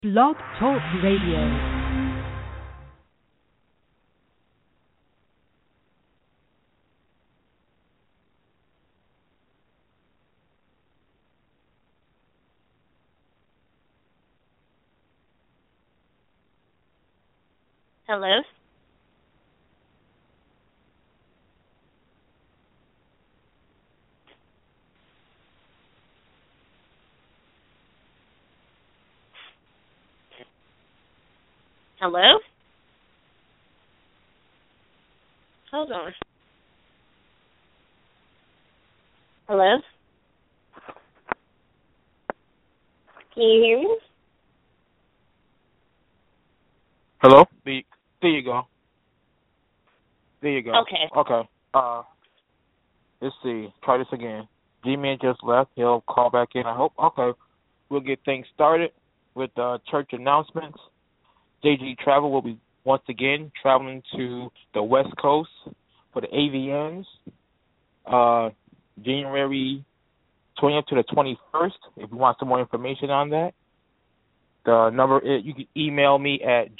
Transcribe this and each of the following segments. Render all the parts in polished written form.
Blog Talk Radio. Hello? Hello? Hold on. Hello? Can you hear me? Hello? There you go. There you go. Okay. Okay. Let's see. Try this again. G-Man just left. He'll call back in, I hope. Okay. We'll get things started with church announcements. JG Travel will be once again traveling to the West Coast for the AVNs January 20th to the 21st. If you want some more information on that, the number is, you can email me at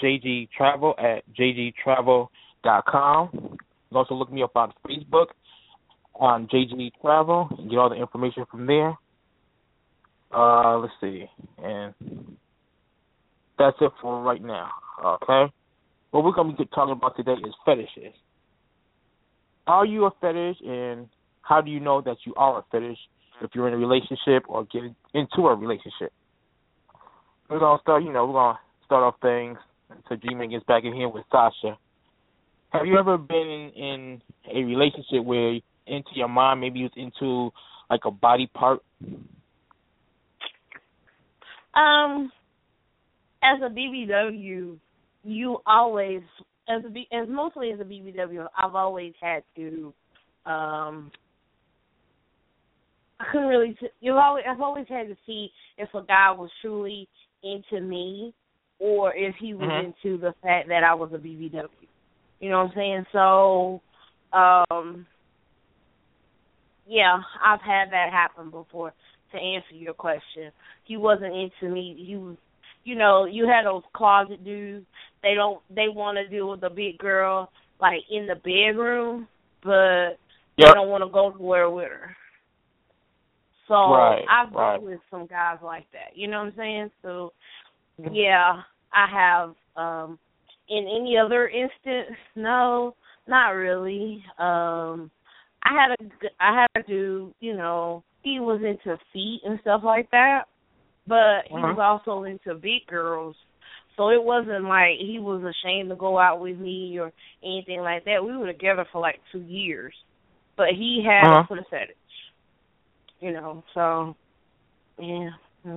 jgtravel@jgtravel.com. You can also look me up on Facebook on JG Travel and get all the information from there. Let's see. And that's it for right now. Okay? What we're going to be talking about today is fetishes. Are you a fetish, and how do you know that you are a fetish if you're in a relationship or get into a relationship? We're going to start, we're going to start off things until G-Man gets back in here with Sasha. Have you ever been in a relationship where into your mind maybe you was into like a body part? As a BBW, you always, as mostly as a BBW, I've always had to, I couldn't really, I've always had to see if a guy was truly into me or if he was into the fact that I was a BBW. You know what I'm saying? So, yeah, I've had that happen before. To answer your question, he wasn't into me. He was, you had those closet dudes. They want to deal with a big girl like in the bedroom, but they don't want to go nowhere with her. So I've dealt with some guys like that. You know what I'm saying? So yeah, I have. In any other instance, no, not really. I had a dude, he was into feet and stuff like that, but he was also into big girls. So it wasn't like he was ashamed to go out with me or anything like that. We were together for like 2 years, but he had a foot fetish, so, yeah.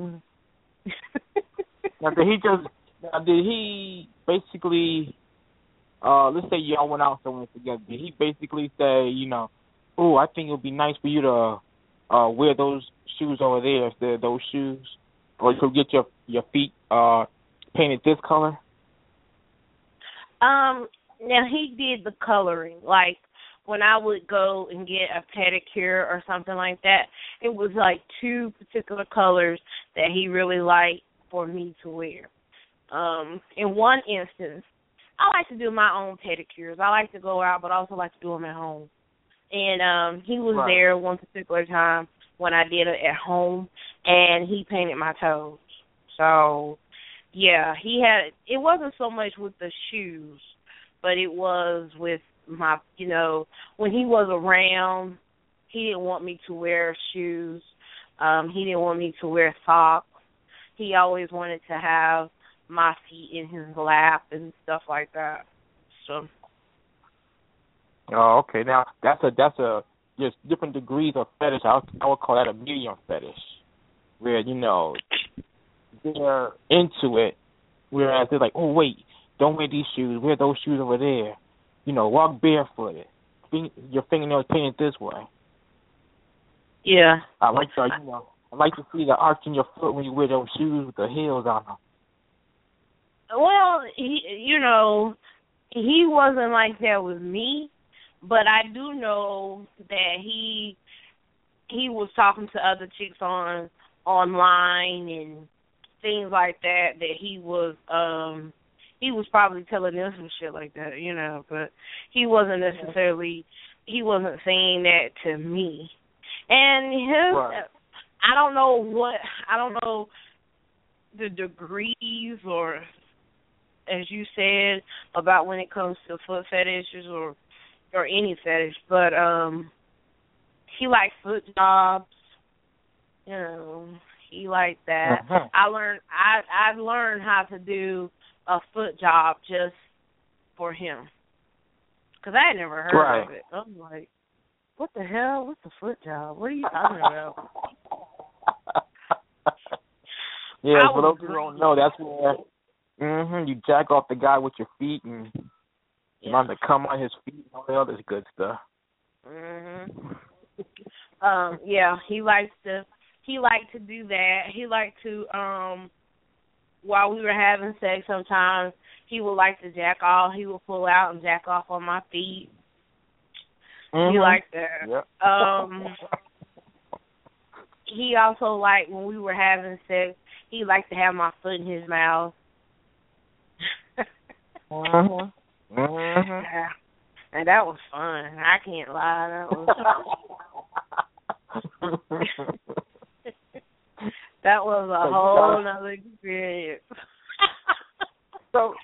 Now, did he basically, let's say y'all went out somewhere together, did he basically say, oh, I think it would be nice for you to wear those shoes over there instead of those shoes? Or you could get your feet painted this color? Now, he did the coloring. Like, when I would go and get a pedicure or something like that, it was like 2 particular colors that he really liked for me to wear. In one instance, I like to do my own pedicures. I like to go out, but I also like to do them at home. And he was there one particular time when I did it at home, and he painted my toes. So, yeah, it wasn't so much with the shoes, but it was with my, when he was around, he didn't want me to wear shoes. He didn't want me to wear socks. He always wanted to have my feet in his lap and stuff like that. So. Oh, okay. Now that's a just different degrees of fetish. I would call that a medium fetish, where they're into it, whereas they're like, oh wait, don't wear these shoes. Wear those shoes over there. Walk barefooted. Your fingernails painted this way. Yeah. I like to see the arch in your foot when you wear those shoes with the heels on them. Well, he wasn't like that with me, but I do know that he was talking to other chicks online and things like that he was probably telling them some shit like that, but he wasn't necessarily, he wasn't saying that to me. And I don't know the degrees, or as you said, about when it comes to foot fetishes or any fetish, but he liked foot jobs, he liked that. I learned how to do a foot job just for him, because I had never heard of it. I'm like, what the hell? What's a foot job? What are you talking about? Yeah, for those who don't know, that's where you jack off the guy with your feet and on to come on his feet and all the other good stuff. He liked to do that. He liked to while we were having sex, sometimes he would like to jack off. He would pull out and jack off on my feet. He liked that. Yep. He also liked, when we were having sex, he liked to have my foot in his mouth. Yeah. And that was fun. I can't lie. That was fun. That was a whole nother experience. So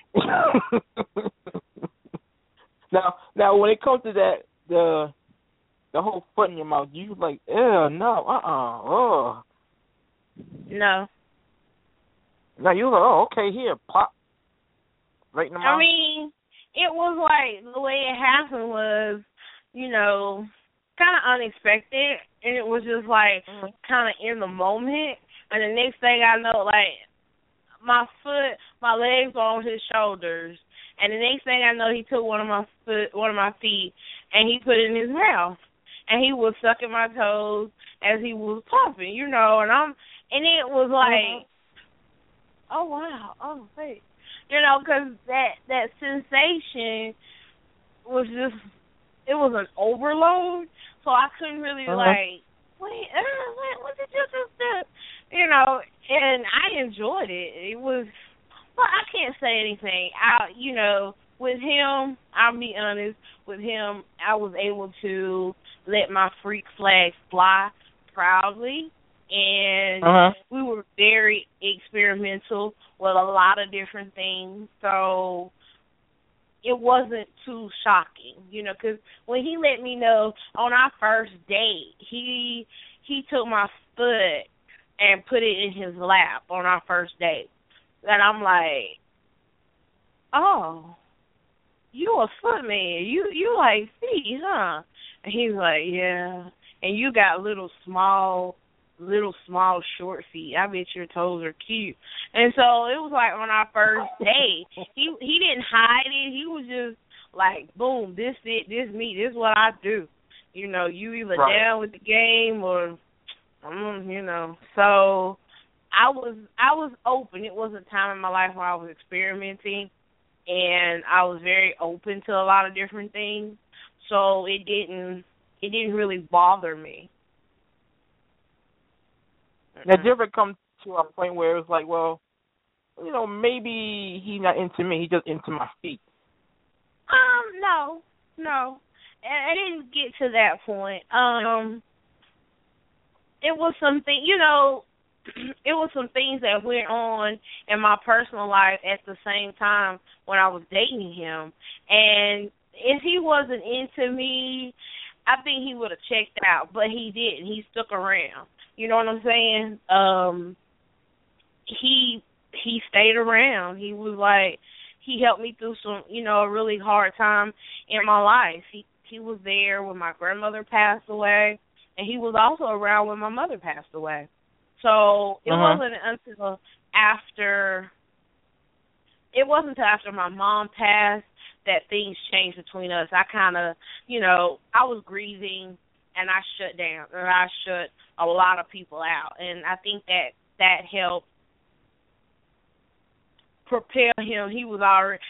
now when it comes to that, the whole foot in your mouth, you like, ew, no, No. Now you like, oh, okay, here, pop, right in the mouth. I mean, it was like, the way it happened was, kind of unexpected, and it was just like kind of in the moment. And the next thing I know, like, my legs were on his shoulders, and the next thing I know, he took one of my feet, and he put it in his mouth, and he was sucking my toes as he was pumping, and it was like, oh wow, oh wait, because that sensation was just, it was an overload, so I couldn't really like, wait, what did you just do? And I enjoyed it. It was, well, I can't say anything. With him, I'll be honest, with him, I was able to let my freak flag fly proudly, and we were very experimental with a lot of different things, so it wasn't too shocking, because when he let me know on our first date, he took my foot and put it in his lap on our first date. And I'm like, oh, you a foot man. You like feet, huh? And he's like, yeah. And you got little small short feet. I bet your toes are cute. And so it was like on our first date, he didn't hide it. He was just like, boom, this it, this me, this is what I do. You either down with the game or So I was open. It was a time in my life where I was experimenting, and I was very open to a lot of different things. So it didn't really bother me. Now, did you ever come to a point where it was like, well, maybe he's not into me, he's just into my feet? No. I didn't get to that point. It was something, it was some things that went on in my personal life at the same time when I was dating him. And if he wasn't into me, I think he would have checked out, but he didn't. He stuck around. You know what I'm saying? He stayed around. He was like, he helped me through some, a really hard time in my life. He was there when my grandmother passed away, and he was also around when my mother passed away. So it wasn't until after my mom passed that things changed between us. I kind of, I was grieving, and I shut down, and I shut a lot of people out. And I think that helped propel him. He was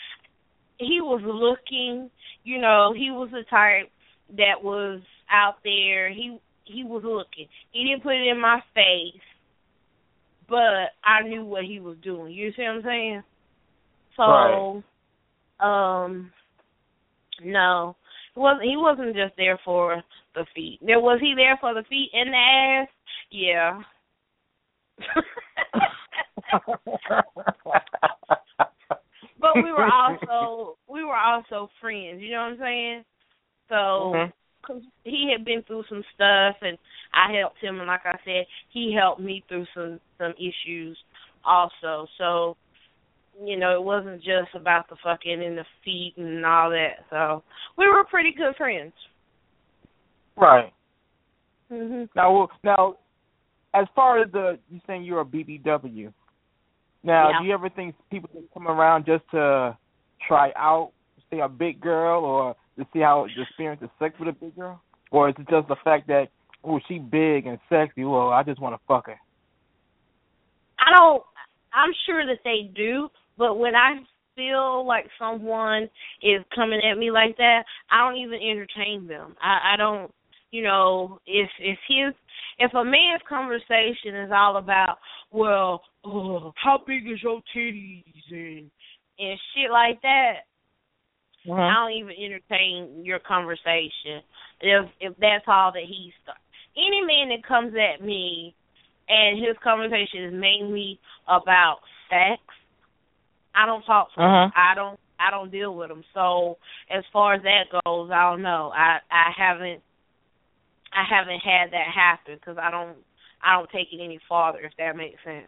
looking, he was the type that was out there. He was looking. He didn't put it in my face, but I knew what he was doing. You see what I'm saying? So, right. No, he wasn't just there for the feet. Was he there for the feet and the ass? Yeah. But we were also friends. You know what I'm saying? So, cause he had been through some stuff, and I helped him, and like I said, he helped me through some issues also. So, you know, it wasn't just about the fucking and the feet and all that. So we were pretty good friends. Right. Mhm. Now, as far as you saying you're a BBW. Now, Yeah. do you ever think people can come around just to try out, say, a big girl, or to see how the experience of sex with a big girl, or is it just the fact that she big and sexy? Well, I just want to fuck her. I'm sure that they do, but when I feel like someone is coming at me like that, I don't even entertain them. I don't, you know, if a man's conversation is all about, well, how big is your titties and shit like that, I don't even entertain your conversation. If that's all that he starts. Any man that comes at me and his conversation is mainly about sex, I don't talk to him. I don't deal with him. So as far as that goes, I don't know. I haven't had that happen because I don't take it any farther, if that makes sense.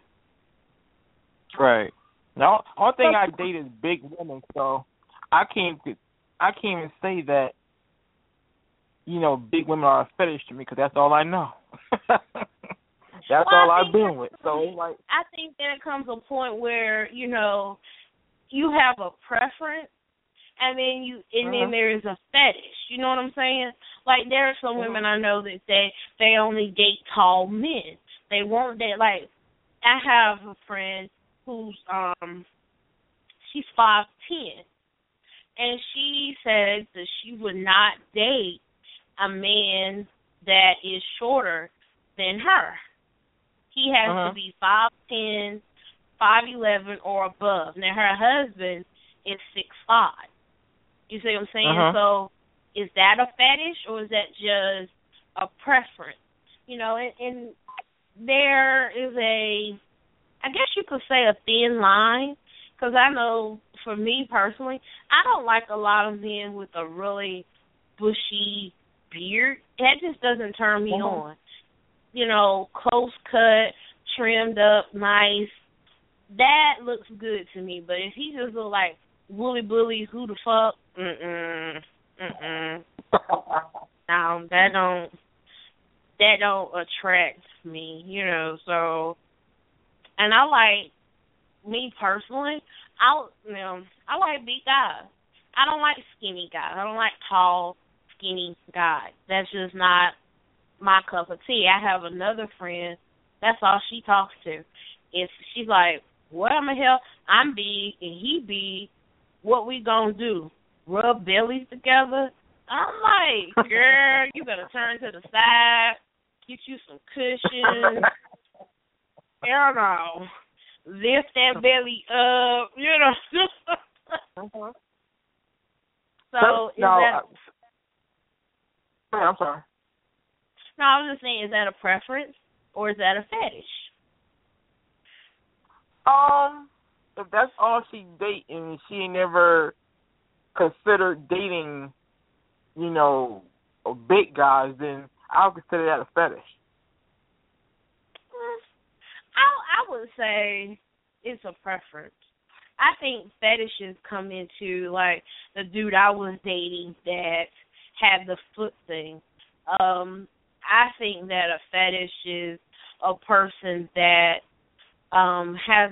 Right. Now, only thing I date is big women, so I can't even say that, you know, big women are a fetish to me because that's all I know. That's all I've been with. So like, I think there comes a point where, you know, you have a preference, and then there is a fetish. You know what I'm saying? Like, there are some women I know that they only date tall men. They won't date, like, I have a friend who's she's 5'10", and she said that she would not date a man that is shorter than her. He has to be 5'10", 5'11", or above. Now, her husband is 6'5". You see what I'm saying? So, is that a fetish, or is that just a preference? You know, and there is I guess you could say, a thin line, because I know, for me personally, I don't like a lot of men with a really bushy beard. That just doesn't turn me on. You know, close cut, trimmed up, nice. That looks good to me. But if he just look like woolly bully, who the fuck? No, that don't attract me. You know, so. And I like, me personally, I like big guys. I don't like skinny guys. I don't like tall, skinny guys. That's just not my cup of tea. I have another friend, that's all she talks to. She's like, what in the hell? I'm big and he big. What we gonna do? Rub bellies together? I'm like, girl, you better turn to the side, get you some cushions. Hell no. Lift that belly up, you know. So, I'm sorry. No, I was just saying, is that a preference or is that a fetish? If that's all she date and she ain't never considered dating, you know, big guys, then I'll consider that a fetish. I would say it's a preference. I think fetishes come into, like, the dude I was dating that had the foot thing. I think that a fetish is a person that has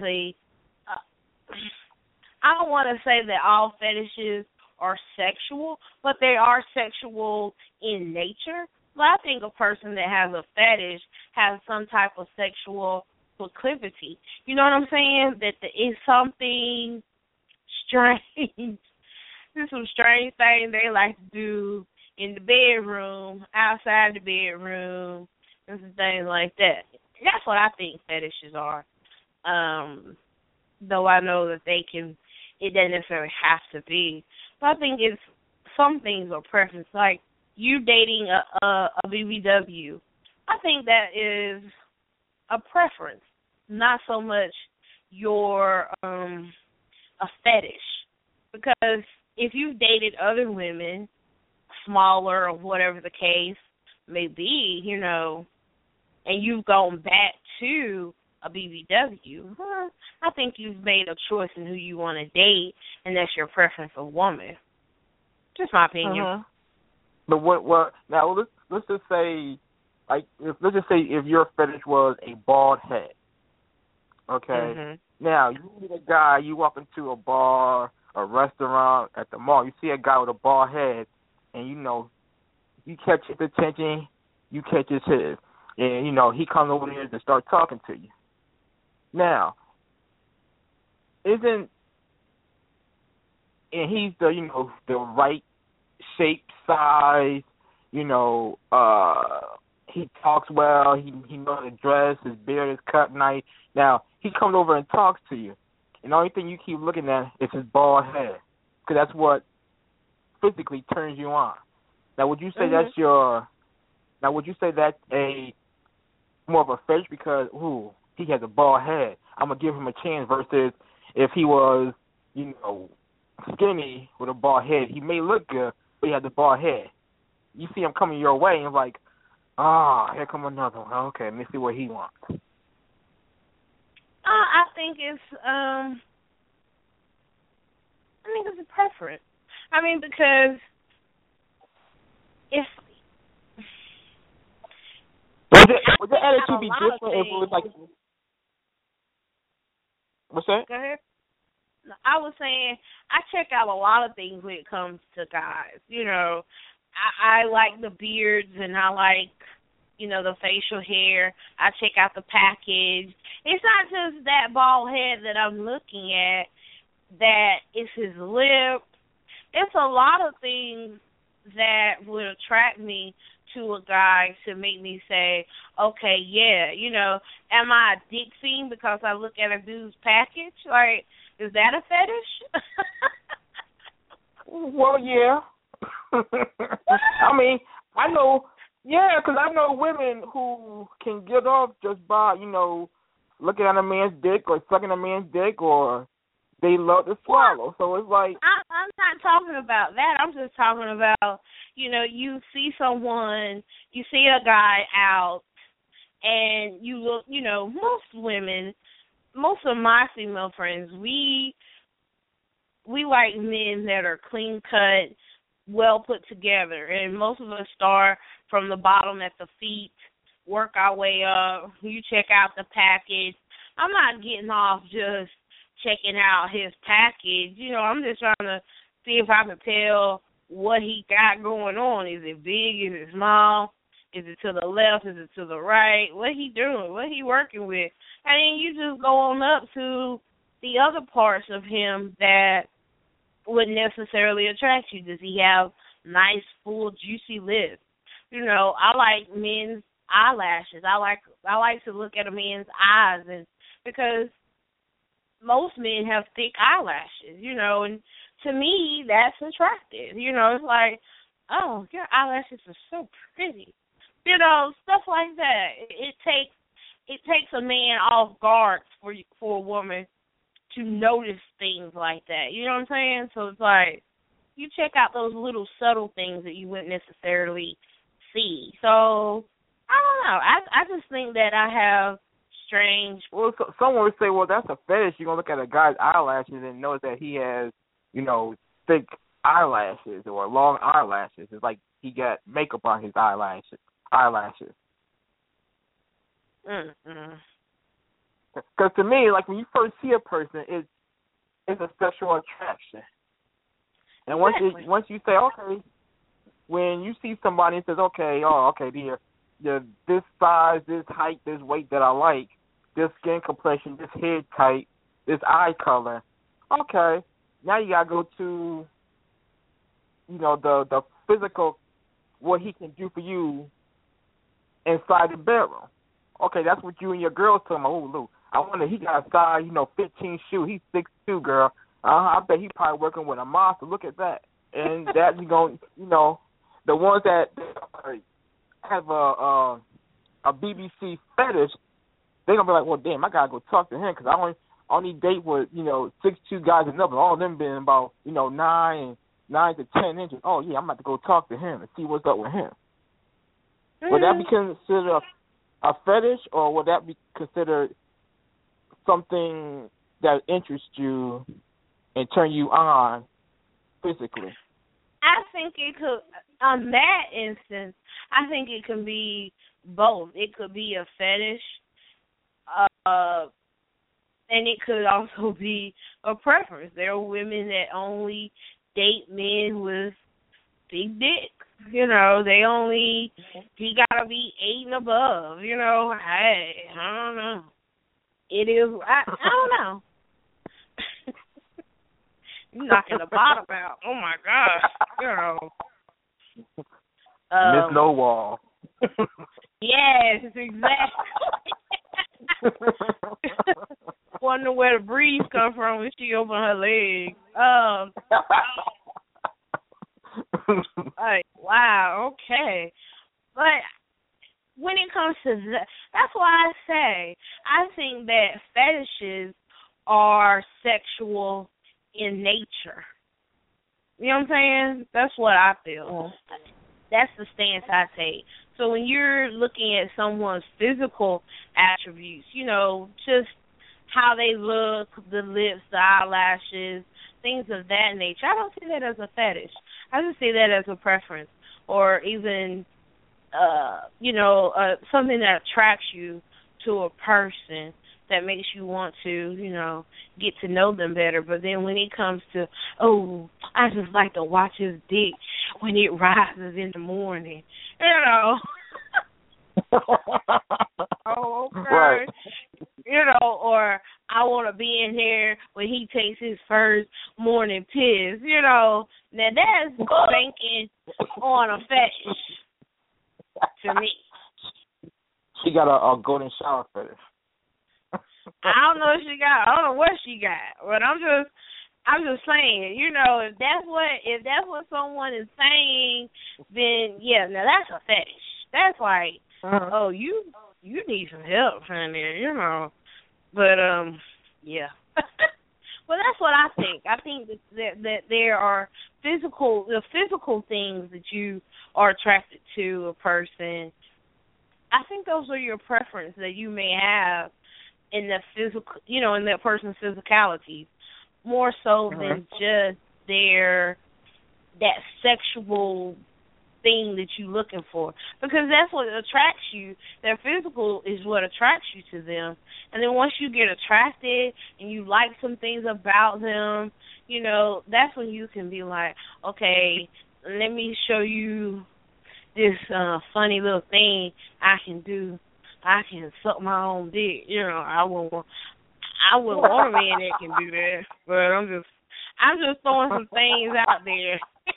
I don't want to say that all fetishes are sexual, but they are sexual in nature. But I think a person that has a fetish has some type of sexual proclivity. You know what I'm saying? That it's something strange. There's some strange things they like to do in the bedroom, outside the bedroom, and some things like that. That's what I think fetishes are. Though I know that it doesn't necessarily have to be. But I think it's some things are preference. Like you dating a BBW, I think that is a preference, not so much your a fetish. Because if you've dated other women, smaller or whatever the case may be, and you've gone back to a BBW, I think you've made a choice in who you want to date, and that's your preference of woman. Just my opinion. But what? Now let's just say, let's just say if your fetish was a bald head, okay. Now you meet a guy, you walk into a bar, a restaurant, at the mall, you see a guy with a bald head, and you catch his attention, you catch his head, and he comes over there to start talking to you. Now, and he's the right shape, size, he talks well, he knows the dress, his beard is cut nice. Now, he comes over and talks to you, and the only thing you keep looking at is his bald head, because that's what physically turns you on. Now, would you say would you say that's more of a fetish because, he has a bald head, I'm going to give him a chance, versus if he was, skinny with a bald head, he may look good, but he has a bald head. You see him coming your way, and it's like, here come another one. Okay, let me see what he wants. I think it's a preference. I mean, because if would the attitude be different if it was like? What's that? Go ahead. I was saying I check out a lot of things when it comes to guys. I like the beards and I like, the facial hair. I check out the package. It's not just that bald head that I'm looking at, that it's his lip. It's a lot of things that would attract me to a guy to make me say, okay, yeah, am I a dick fiend because I look at a dude's package? Like, is that a fetish? Well, yeah. I mean, I know, because I know women who can get off just by, looking at a man's dick or sucking a man's dick, or they love to swallow. So it's like, I'm not talking about that. I'm just talking about, you see someone, you see a guy out, and you look, most of my female friends, we like men that are clean cut, well put together, and most of us start from the bottom at the feet, work our way up. You check out the package. I'm not getting off just checking out his package. I'm just trying to see if I can tell what he got going on. Is it big? Is it small? Is it to the left? Is it to the right? What he doing? What he working with? And then you just go on up to the other parts of him that wouldn't necessarily attract you. Does he have nice, full, juicy lips? I like men's eyelashes. I like to look at a man's eyes, and because most men have thick eyelashes, and to me that's attractive. It's like, oh, your eyelashes are so pretty. Stuff like that. It takes a man off guard for a woman to notice things like that. You know what I'm saying? So it's like you check out those little subtle things that you wouldn't necessarily see. So I don't know. I just think that I have strange. Well, someone would say, well, that's a fetish. You're gonna look at a guy's eyelashes and notice that he has, thick eyelashes or long eyelashes. It's like he got makeup on his eyelashes. Because to me, like when you first see a person, it's a sexual attraction. And exactly. once you say, okay, when you see somebody and says, okay, this size, this height, this weight that I like, this skin complexion, this head type, this eye color, okay, now you gotta go to, the physical, what he can do for you inside the bedroom. Okay, that's what you and your girls tell me. Oh, Lou, I wonder, he got a size, 15 shoe. He's 6'2", girl. I bet he probably working with a monster. Look at that. And that's going, the ones that have a BBC fetish, they're going to be like, well, damn, I got to go talk to him because I only date with, 6'2" guys and up. All of them been about, 9 to 10 inches. Oh, yeah, I'm about to go talk to him and see what's up with him. Mm-hmm. Would that be considered a fetish, or would that be considered something that interests you and turn you on physically? I think it could, on that instance, I think it can be both. It could be a fetish, and it could also be a preference. There are women that only date men with big dicks. He gotta be 8 and above. Hey, I don't know. It is. I don't know. You're knocking the bottom out. Oh my gosh. Miss No Wall. Yes, exactly. Wonder where the breeze come from when she open her legs. Wow, okay. But when it comes to that's why I think that fetishes are sexual in nature. You know what I'm saying? That's what I feel. Mm-hmm. That's the stance I take. So when you're looking at someone's physical attributes, just how they look, the lips, the eyelashes, things of that nature, I don't see that as a fetish. I just see that as a preference, or even, something that attracts you to a person that makes you want to, get to know them better. But then when it comes to, I just like to watch his dick when it rises in the morning, Oh, okay. Right. Or I want to be in here when he takes his first morning piss, Now that's banking on a fetish to me. She got a golden shower fetish. I don't know what she got, but I'm just saying, if that's what someone is saying, then yeah, now that's a fetish. That's like, you need some help, honey, But yeah. Well, that's what I think. I think that there are physical things that you are attracted to a person. I think those are your preference that you may have in the physical, in that person's physicality, more so than just that sexual thing that you're looking for, because that's what attracts you. Their physical is what attracts you to them, and then once you get attracted and you like some things about them, that's when you can be like, okay, let me show you this funny little thing I can do. I can suck my own dick. I wouldn't want a man that can do that, but I'm just throwing some things out there.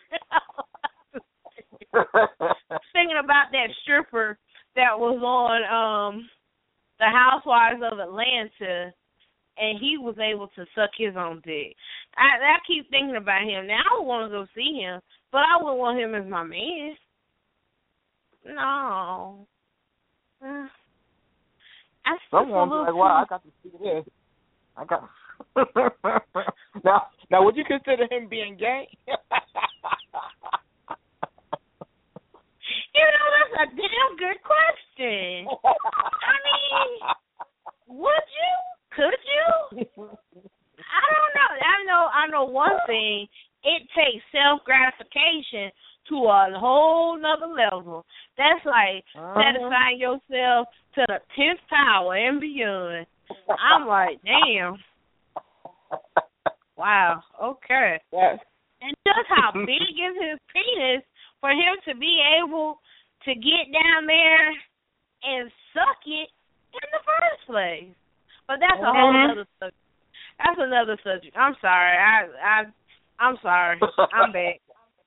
Thinking about that stripper that was on the Housewives of Atlanta, and he was able to suck his own dick. I keep thinking about him. Now I would want to go see him, but I wouldn't want him as my man. No. Someone be like, wow, I got to see this. Now, would you consider him being gay? That's a damn good question. I mean, would you? Could you? I don't know. I know one thing. It takes self-gratification to a whole nother level. That's like satisfying yourself to the 10th power and beyond. I'm like, damn. Wow. Okay. Yes. And just how big is his penis for him to be able to get down there and suck it in the first place? But that's a whole other subject. That's another subject. I'm sorry. I'm sorry. I'm back.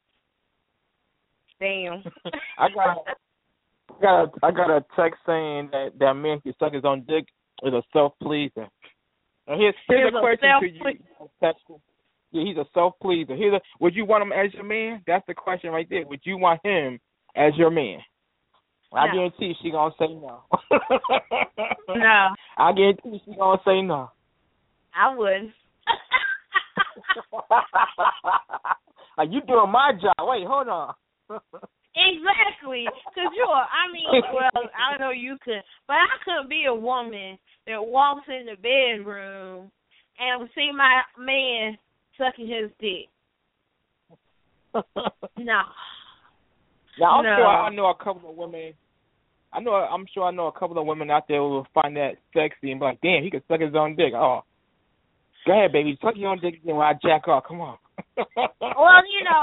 Damn. I got a text saying that man can suck his own dick is a self-pleaser. And here's a question to you, Pastor. Yeah, he's a self-pleaser. Would you want him as your man? That's the question right there. Would you want him as your man? No. I guarantee she gonna say no. No. I guarantee she gonna say no. I wouldn't. Like, you doing my job. Wait, hold on. Exactly. Because I don't know you could, but I couldn't be a woman that walks in the bedroom and see my man sucking his dick. No. Now, I'm sure I know a couple of women. I'm sure I know a couple of women out there who will find that sexy and be like, damn, he can suck his own dick. Oh, go ahead, baby, suck your own dick again while I jack off. Come on. Well,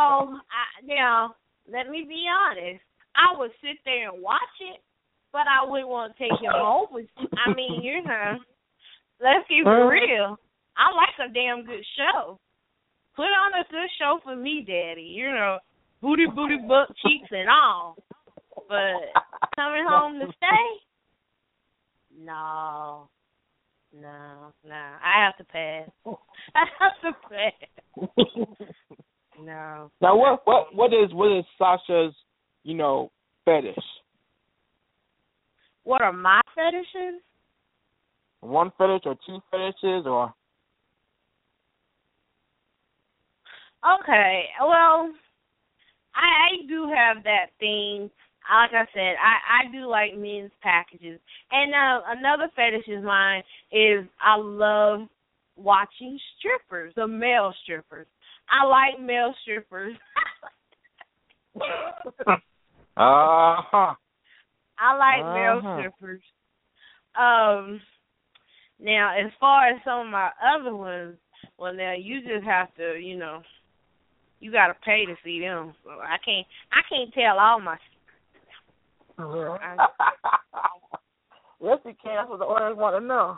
let me be honest. I would sit there and watch it, but I wouldn't want to take him home with me. I mean, let's keep it real. I like a damn good show. Put on a good show for me, Daddy. Booty, butt cheeks and all. But coming home to stay? No. I have to pass. No. Now, what is Sasha's, fetish? What are my fetishes? One fetish or two fetishes or? Okay, well, I do have that thing. Like I said, I do like men's packages. And another fetish of mine is I love watching strippers, the male strippers. I like male strippers. Uh-huh. I like male strippers. Now, as far as some of my other ones, well, now you just have to, you got to pay to see them. So I can't tell all my. Yes, you can. That's what the audience want to know.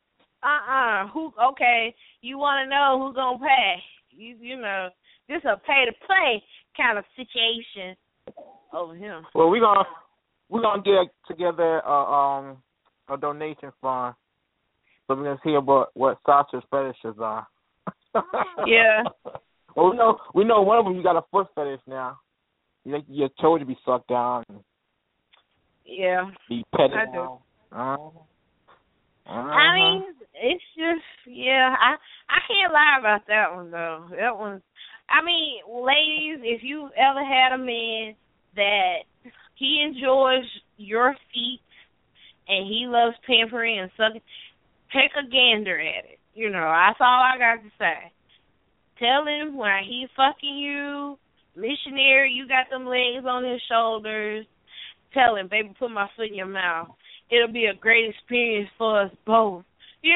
Okay, you want to know who's gonna pay? This a pay to play kind of situation over here. Well, we're gonna get together a donation fund, so we're gonna see about what Sasha's fetishes are. Yeah. Well, we know one of them. You got a foot fetish now. You like your toe to be sucked down. Yeah. Be petted I do. down. I mean, it's just, I can't lie about that one, though. That one, I mean, ladies, if you ever had a man that he enjoys your feet and he loves pampering and sucking, take a gander at it. That's all I got to say. Tell him when he's fucking you, missionary, you got them legs on his shoulders. Tell him, baby, put my foot in your mouth. It'll be a great experience for us both.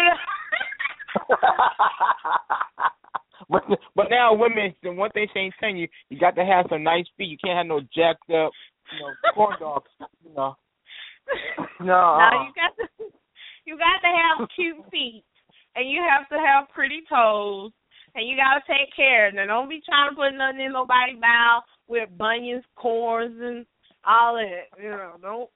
But now women, the one thing she ain't telling you, you got to have some nice feet. You can't have no jacked up, corn dogs. No. No, you got to have cute feet, and you have to have pretty toes, and you got to take care. Now, don't be trying to put nothing in nobody's mouth with bunions, corns, and all that. Don't.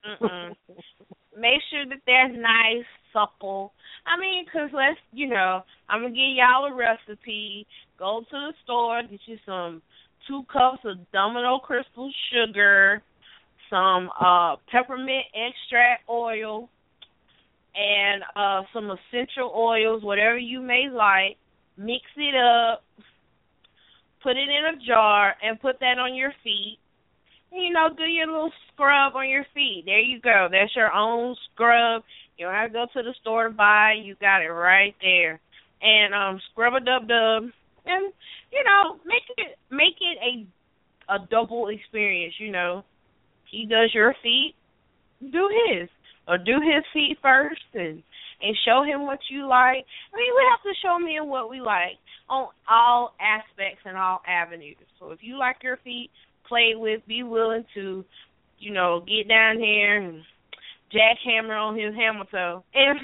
Make sure that they're nice, supple. I mean, because I'm going to give y'all a recipe. Go to the store, get you some 2 cups of Domino crystal sugar, some peppermint extract oil, and some essential oils, whatever you may like. Mix it up, put it in a jar, and put that on your feet. Do your little scrub on your feet. There you go. That's your own scrub. You don't have to go to the store to buy. You got it right there. And scrub a dub-dub. And, make it a double experience, He does your feet, do his. Or do his feet first and show him what you like. I mean, we have to show men what we like on all aspects and all avenues. So if you like your feet, play with, be willing to, get down here and jackhammer on his hammer toe. And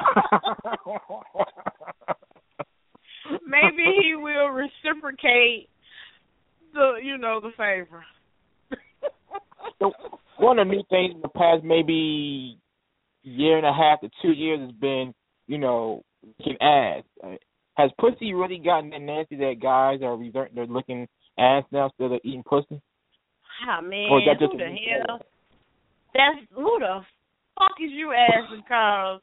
maybe he will reciprocate the favor. So one of the new things in the past maybe year and a half to 2 years has been, looking ass. Has pussy really gotten that nasty that guys are they're looking ass now instead of eating pussy? Ah, man, or is that just who the hell? Who the fuck is you asking, Carl?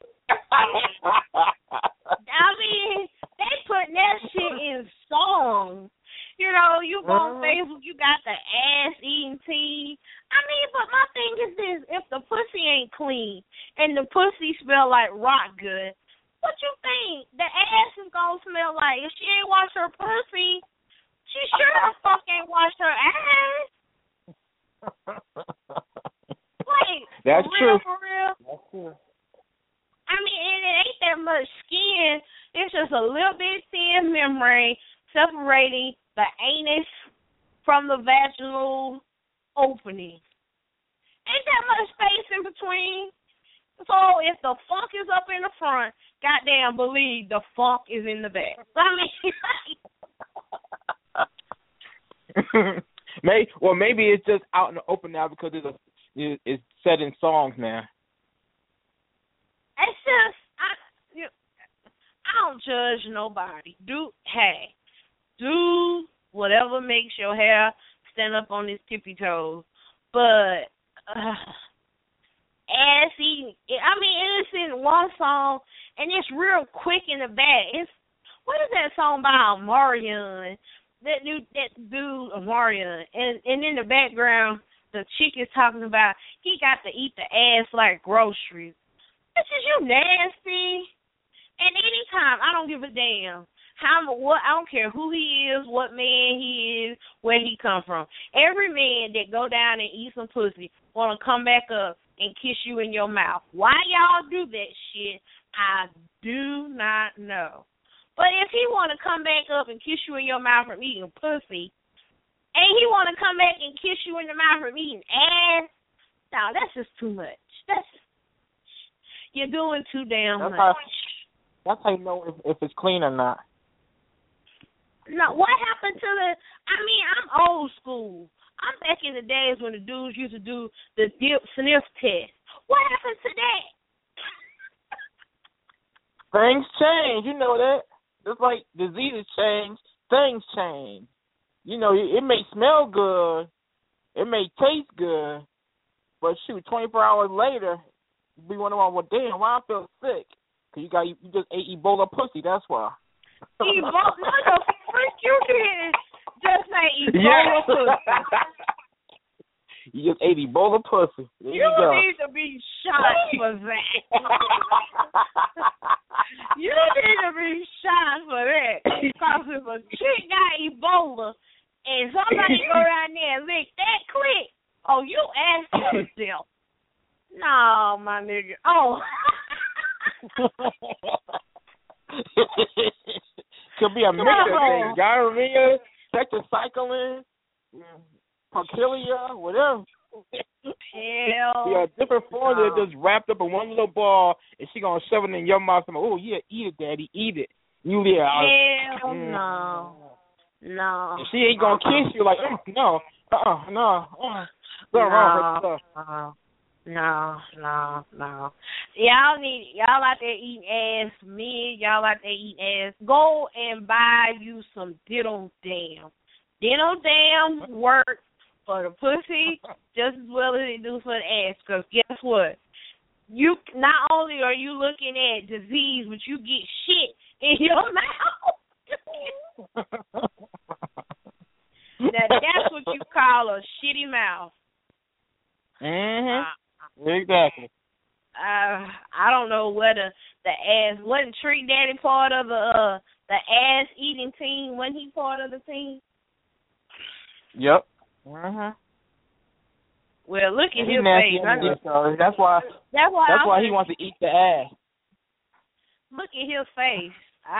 I mean, they putting that shit in songs. You go on Facebook, you got the ass-eating tea. I mean, but my thing is this. If the pussy ain't clean and the pussy smell like rock good, what you think? The ass is going to smell like? If she ain't washed her pussy, she sure the fuck ain't washed her ass. Like, that's true. For real? That's true. I mean, and it ain't that much skin. It's just a little bit thin membrane separating the anus from the vaginal opening. Ain't that much space in between. So if the fuck is up in the front, goddamn believe the fuck is in the back. I mean, maybe it's just out in the open now because it's set in songs now. It's just I don't judge nobody. Do whatever makes your hair stand up on its tippy toes, but ass eating. I mean, it's in one song and it's real quick in the back. What is that song by Omarion? That dude Omarion, and in the background the chick is talking about he got to eat the ass like groceries. This is you nasty. And anytime, I don't give a damn I don't care who he is, what man he is, where he come from. Every man that go down and eat some pussy want to come back up and kiss you in your mouth. Why y'all do that shit, I do not know. But if he want to come back up and kiss you in your mouth from eating pussy, and he want to come back and kiss you in the mouth from eating ass, no, that's just too much. You're doing too damn much. That's how you know if it's clean or not. No, what happened to I'm old school. I'm back in the days when the dudes used to do the dip sniff test. What happened to that? Things change, you know that. Just like diseases change, things change. It may smell good, it may taste good, but shoot, 24 hours later, you be wondering, well, damn, why I feel sick? Because you just ate Ebola pussy, that's why. Ebola? No, the freak you did just say Ebola pussy. You just ate Ebola pussy. There you go. Need to be shot for that. You need to be shot for that. Because if a chick got Ebola and somebody go down there and lick that click, oh, you ask yourself. No, my nigga. Oh. Could be a mix of things. Gonorrhea, tetracycline, Pakilia, whatever. Hell. Yeah, different forms that are just wrapped up in one little ball, and she gonna shove it in your mouth. And oh yeah, eat it, daddy, eat it. You there? Hell no. And she ain't gonna kiss you like no. Wrong with stuff. No. Y'all out there eating ass. Men, y'all out there eating ass. Go and buy you some Ditto Dam. Ditto Dam work for the pussy just as well as it do for the ass. Because guess what? You not only are you looking at disease, but you get shit in your mouth. Now that's what you call a shitty mouth. Exactly. I don't know whether the ass wasn't Trick Daddy part of the ass eating team. Wasn't he part of the team? Yep. Well, look at his face. That's why he wants to eat the ass. Look at his face.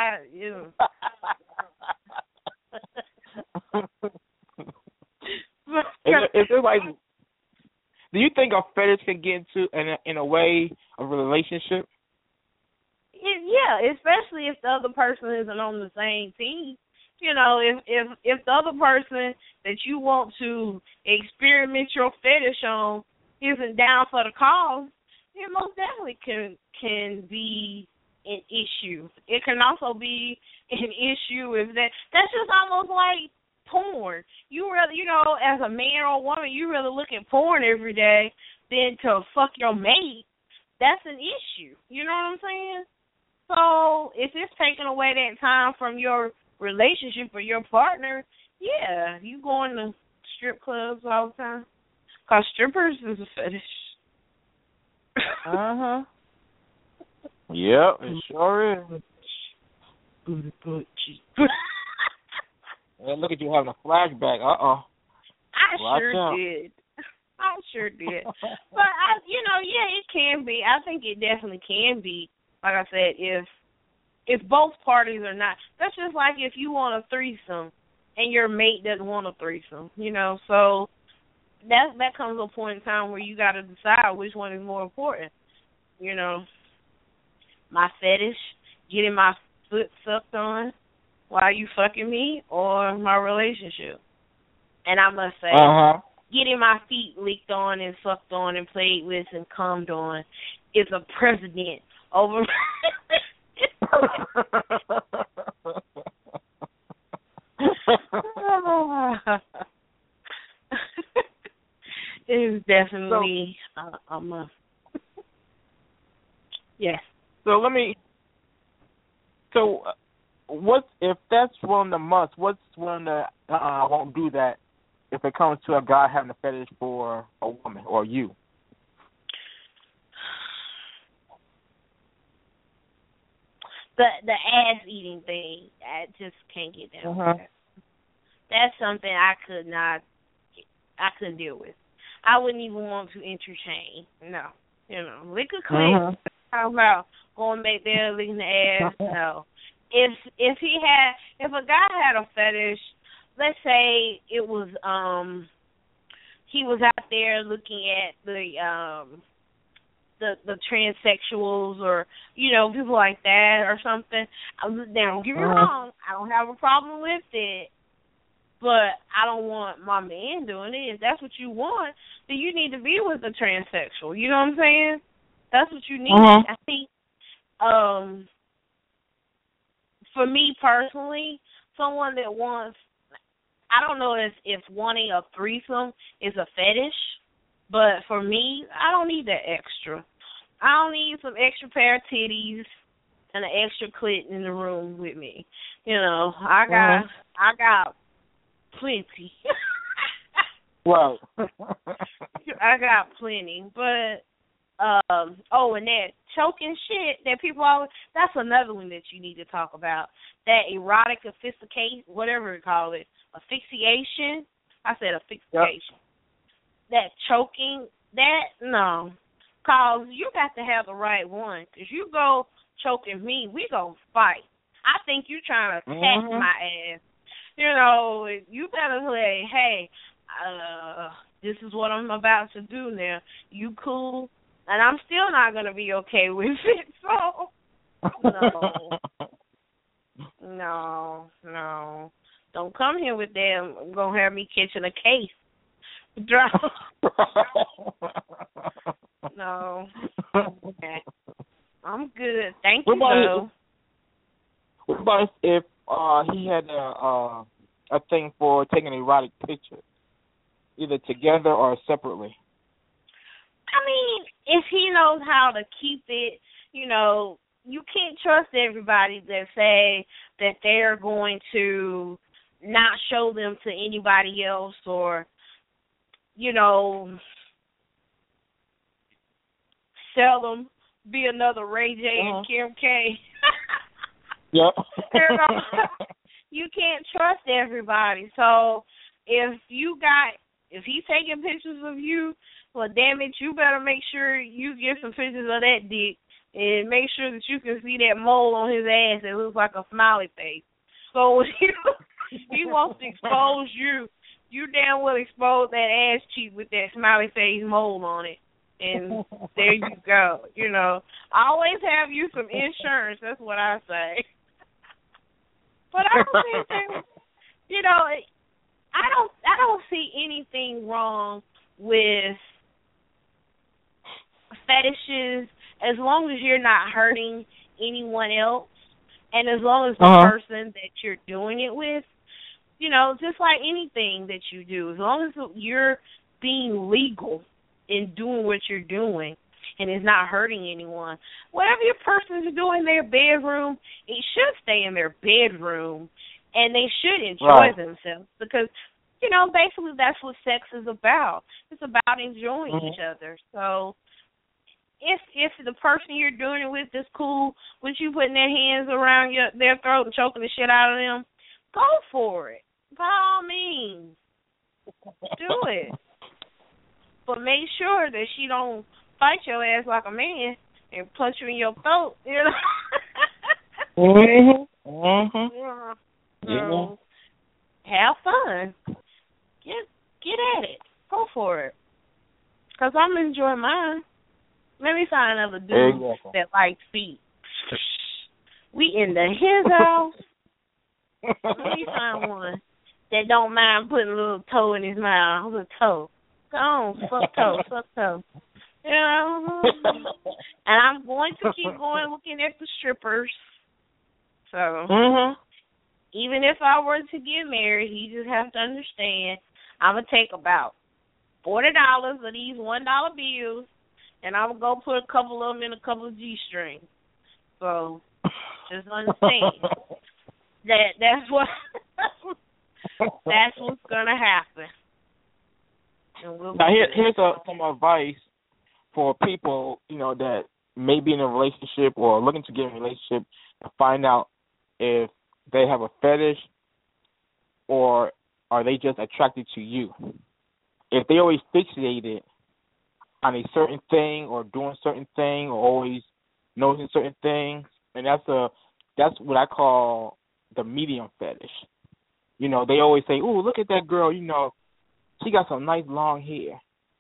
Is it like? Do you think a fetish can get into in a way of a relationship? Yeah, especially if the other person isn't on the same team. If the other person that you want to experiment your fetish on isn't down for the cause, it most definitely can be an issue. It can also be an issue if that's just almost like porn. You rather, as a man or a woman, you rather look at porn every day than to fuck your mate. That's an issue. You know what I'm saying? So if it's taking away that time from your relationship or your partner, yeah, you going to strip clubs all the time. Because strippers is a fetish. Uh-huh. Yep, it sure is. And look at you having a flashback. Uh-oh. I sure did. But, yeah, it can be. I think it definitely can be. Like I said, if both parties are not. That's just like if you want a threesome and your mate doesn't want a threesome, So that comes to a point in time where you got to decide which one is more important. My fetish, getting my foot sucked on while you fucking me, or my relationship. And I must say, getting my feet licked on and sucked on and played with and cummed on is a precedent over. It is definitely a must. Yes. What if that's one of the must? What's one that won't do that if it comes to a guy having a fetish for a woman or you? The ass eating thing, I just can't get down with that. That's something I couldn't deal with. I wouldn't even want to entertain. No. Lick a clit. How about going back there licking the ass? No. If a guy had a fetish, let's say it was he was out there looking at the transsexuals or people like that or something. Now, don't get me wrong, I don't have a problem with it, but I don't want my man doing it. If that's what you want, then you need to be with a transsexual. You know what I'm saying? That's what you need. I think, for me personally, someone that wants, I don't know if wanting a threesome is a fetish, but for me, I don't need that extra. I don't need some extra pair of titties and an extra clit in the room with me. I got plenty. Right. I got plenty, but and that choking shit that people always, that's another one that you need to talk about. That erotic asphyxiation, whatever you call it, asphyxiation. I said asphyxiation. Yep. That choking, no. Because you got to have the right one. Because you go choking me, we going to fight. I think you trying to attack my ass. You better say, hey, this is what I'm about to do now. You cool? And I'm still not going to be okay with it. So, no. Don't come here with them. I'm going to have me catching a case. No. Okay. I'm good. Thank you, though. What about if he had a thing for taking erotic pictures, either together or separately? I mean, if he knows how to keep it, you can't trust everybody that say that they're going to not show them to anybody else or, sell them, be another Ray J and Kim K. Yep. You can't trust everybody. So if he's taking pictures of you, well, damn it, you better make sure you get some pictures of that dick and make sure that you can see that mole on his ass that looks like a smiley face. So if he wants to expose you, you damn well expose that ass cheek with that smiley face mole on it. And there you go. Always have you some insurance. That's what I say. But I don't think I don't see anything wrong with fetishes, as long as you're not hurting anyone else, and as long as the person that you're doing it with, you know, just like anything that you do, as long as you're being legal in doing what you're doing and it's not hurting anyone, whatever your person is doing in their bedroom, it should stay in their bedroom, and they should enjoy themselves because, you know, basically that's what sex is about. It's about enjoying each other. So if the person you're doing it with is cool with you putting their hands around their throat and choking the shit out of them, go for it. By all means, do it. But make sure that she don't fight your ass like a man and punch you in your throat, you know. So, have fun. Get at it. Go for it. Because I'm enjoying mine. Let me find another dude that likes feet. We in his house. Let me find one that don't mind putting a little toe in his mouth. A little toe. Go on, fuck toe. You know? And I'm going to keep going looking at the strippers. So, even if I were to get married, you just have to understand, I'm going to take about $40 of these $1 bills, and I'm going to go put a couple of them in a couple of G-strings. So, just understand that's what's going to happen. Now, here's some advice for people, you know, that may be in a relationship or looking to get in a relationship to find out if they have a fetish or are they just attracted to you. If they always fixated on a certain thing or doing certain thing or always noticing certain things, and that's what I call the medium fetish. You know, they always say, "Ooh, look at that girl, you know, she got some nice long hair."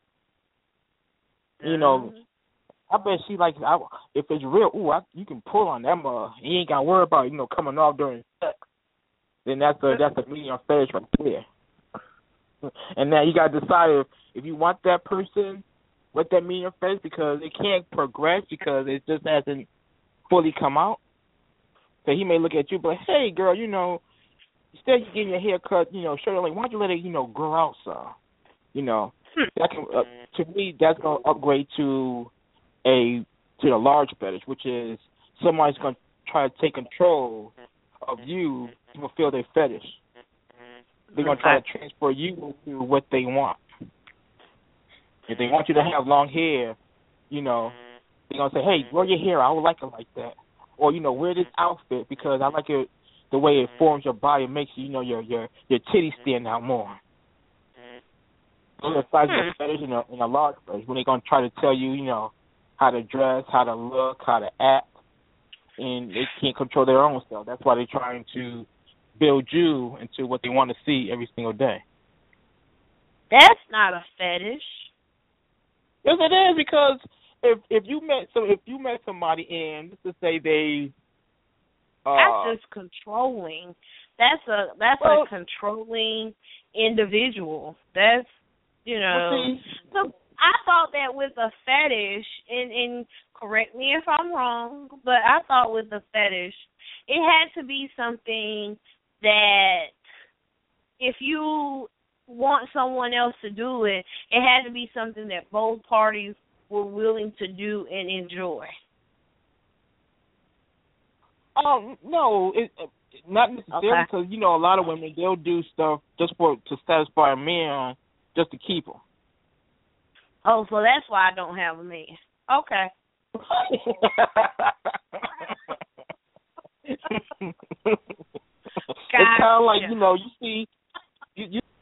You know, I bet she likes, if it's real, you can pull on them. You ain't got to worry about, you know, coming off during sex. Then that's a medium fetish right there. And now you got to decide if you want that person with that medium fetish, because it can't progress because it just hasn't fully come out. So he may look at you, but hey, girl, you know, instead of getting your hair cut, you know, short, like, why don't you let it, you know, grow out some? You know, that can, to me, that's going to upgrade to the large fetish, which is somebody's going to try to take control of you to fulfill their fetish. They're going to try to transfer you to what they want. If they want you to have long hair, you know, they're going to say, hey, grow your hair. I would like it like that. Or, you know, wear this outfit because I like it the way it forms your body. It makes, you know, your titties stand out more. Those are size of fetish in a large fetish when they're going to try to tell you, you know, how to dress, how to look, how to act, and they can't control their own self. That's why they're trying to build you into what they want to see every single day. That's not a fetish. Yes, it is, because if you met somebody and let's just say they that's just controlling. That's a controlling individual. That's, you know. So I thought that with a fetish, and correct me if I'm wrong, but I thought with a fetish, it had to be something that if you want someone else to do it, it had to be something that both parties were willing to do and enjoy. No, not necessarily, because, you know, a lot of women, they'll do stuff just to satisfy a man, just to keep him. Oh, so that's why I don't have a man. Okay. It's kind of like, you know, you see